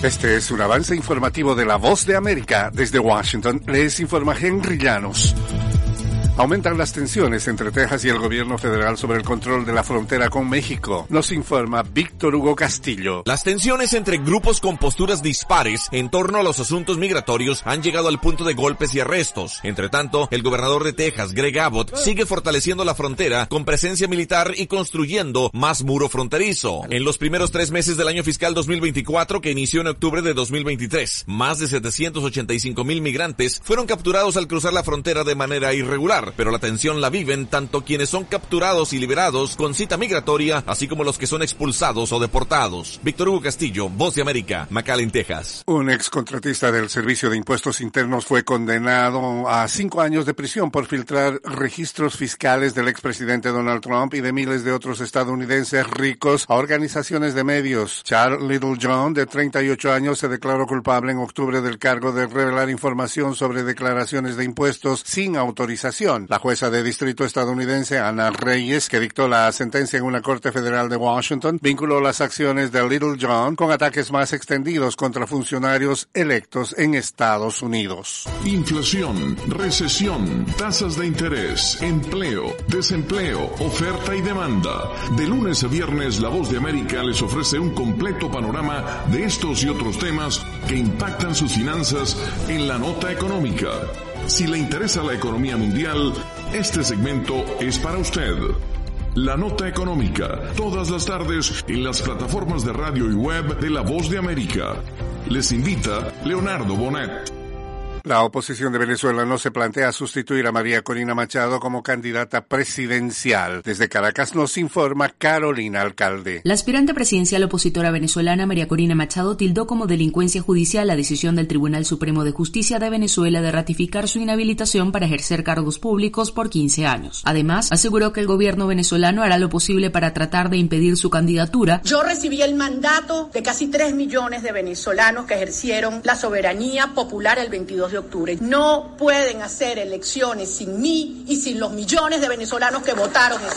Este es un avance informativo de La Voz de América. Desde Washington les informa Henry Llanos. Aumentan las tensiones entre Texas y el gobierno federal sobre el control de la frontera con México. Nos informa Víctor Hugo Castillo. Las tensiones entre grupos con posturas dispares en torno a los asuntos migratorios han llegado al punto de golpes y arrestos. Entre tanto, el gobernador de Texas, Greg Abbott, sigue fortaleciendo la frontera con presencia militar y construyendo más muro fronterizo. En los primeros 3 meses del año fiscal 2024, que inició en octubre de 2023, más de 785,000 migrantes fueron capturados al cruzar la frontera de manera irregular. Pero la tensión la viven tanto quienes son capturados y liberados con cita migratoria, así como los que son expulsados o deportados. Víctor Hugo Castillo, Voz de América, McAllen, Texas. Un excontratista del Servicio de Impuestos Internos fue condenado a 5 años de prisión por filtrar registros fiscales del expresidente Donald Trump y de miles de otros estadounidenses ricos a organizaciones de medios. Charles Littlejohn, de 38 años, se declaró culpable en octubre del cargo de revelar información sobre declaraciones de impuestos sin autorización. La jueza de distrito estadounidense Ana Reyes, que dictó la sentencia en una corte federal de Washington, vinculó las acciones de Littlejohn con ataques más extendidos contra funcionarios electos en Estados Unidos. Inflación, recesión, tasas de interés, empleo, desempleo, oferta y demanda. De lunes a viernes, La Voz de América les ofrece un completo panorama de estos y otros temas que impactan sus finanzas en la nota económica. Si le interesa la economía mundial, este segmento es para usted. La Nota Económica, todas las tardes en las plataformas de radio y web de La Voz de América. Les invita Leonardo Bonet. La oposición de Venezuela no se plantea sustituir a María Corina Machado como candidata presidencial. Desde Caracas nos informa Carolina Alcalde. La aspirante presidencial opositora venezolana María Corina Machado tildó como delincuencia judicial la decisión del Tribunal Supremo de Justicia de Venezuela de ratificar su inhabilitación para ejercer cargos públicos por 15 años. Además, aseguró que el gobierno venezolano hará lo posible para tratar de impedir su candidatura. Yo recibí el mandato de casi 3 millones de venezolanos que ejercieron la soberanía popular el 22 de octubre. No pueden hacer elecciones sin mí y sin los millones de venezolanos que votaron ese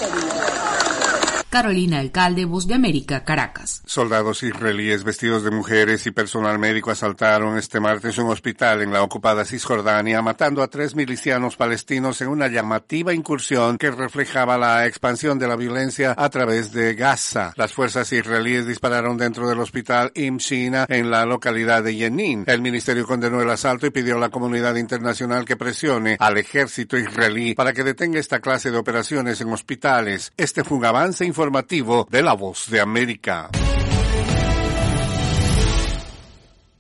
día. Carolina Alcalde, Voz de América, Caracas. Soldados israelíes vestidos de mujeres y personal médico asaltaron este martes un hospital en la ocupada Cisjordania, matando a 3 milicianos palestinos en una llamativa incursión que reflejaba la expansión de la violencia a través de Gaza. Las fuerzas israelíes dispararon dentro del hospital Im Shina en la localidad de Jenin. El ministerio condenó el asalto y pidió a la comunidad internacional que presione al ejército israelí para que detenga esta clase de operaciones en hospitales. Este fue un avance informativo de La Voz de América.